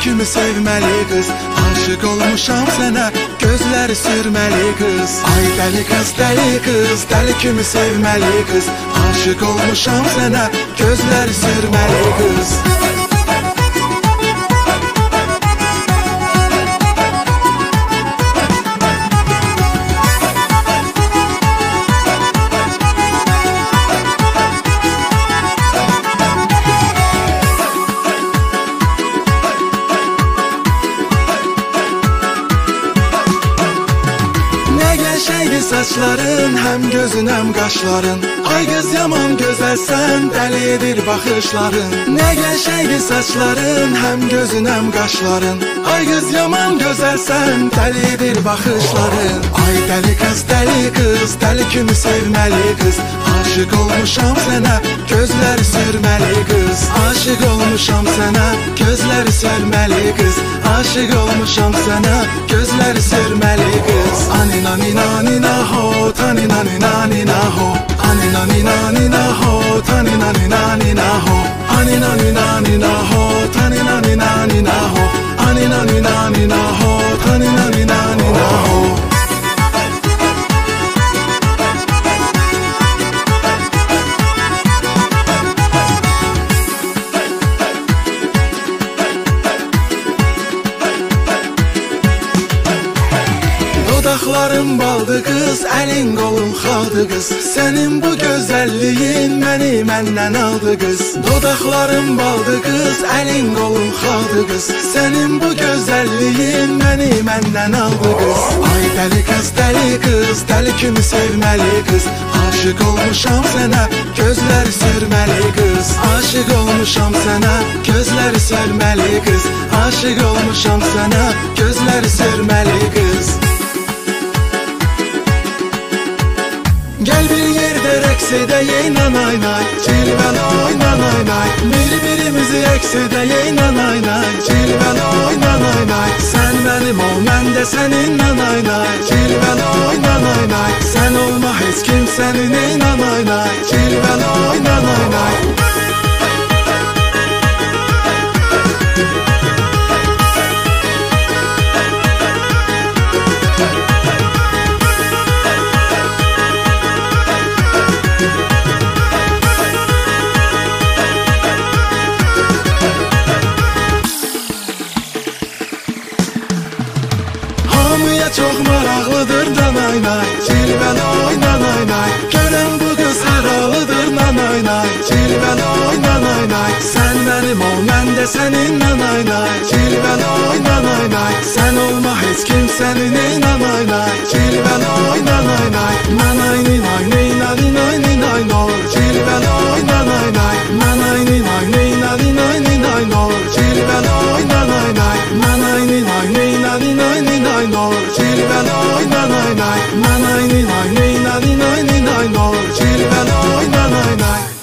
kimi sevməli qız. Aşık olmuşam sənə, gözləri sürməli qız. Ay dəli qız, dəli qız, dəli kimi sevməli qız. Aşık olmuşam sənə, gözləri sürməli qız. Şeydi saçların, həm gözün, həm qaşların. Ay qız yaman gözəlsən, dəli edir baxışların. Nə qəşəngdir saçların, həm gözün, həm qaşların. Ay qız yaman gözəlsən, dəli edir baxışların. Ay dəli qız, dəli kimi sevməli qız. Aşık olmuşam sənə, gözləri sürməli qız. Aşık olmuşam sənə, gözləri sürməli qız. Aşık olmuşam sənə, gözləri sürməli qız. Anina nina nina ho, tanina nina nina ho. Anina nina nina ho, tanina nina nina ho. Anina nina nina ho, tanina nina nina ho. Anina nina nina ho, tanina nina nina ho. Dodaqların baldı qız, əlin qolun xaldı qız. Sənin bu gözəlliyin məni məndən aldı qız. Dodaqların baldı qız, əlin qolun xaldı qız. Sənin bu gözəlliyin məni məndən aldı qız. Ay dəli qız, dəli kimi sevməli qız. Aşık olmuşam sənə, gözləri sürməli qız. Aşık olmuşam sənə, gözləri sürməli qız. Aşık olmuşam sənə, gözləri sürməli qız. Gel bir yerde reks edeyin nanay nay. Cilvel oy nanay nay. Birbirimizi eks edeyin nanay nay. Cilvel oy nanay nay. Sen benim ol, ben de senin nanay nay. Cilvel oy nanay nay. Sen olma hiç kimsenin ey nanay nay. Cilvel oy nanay nay. Hamıya çox maraqlıdır nanay nay. Cilvel oy nanay nay. Görən bu qız haralıdır nanay nay. Cilvel oy nanay nay. Sen benim ol, mən də sənin nanay nay. Cilvel oy nanay nay. Sen olma heç kimsenin ey nanay nay. Cilvel oy nanay nay. Nanay ninay ninay ninay ninay nol. Cilvel oy nanay nay. Nanay ninay ninay ninay ninay nol. Cilvel oy nanay nay. Nanay ninay ninay ninay ninay nol. Cilvel oy nanay nay. Nanay ninay ninay ninay ninay nol. Cilvel oy nanay nay.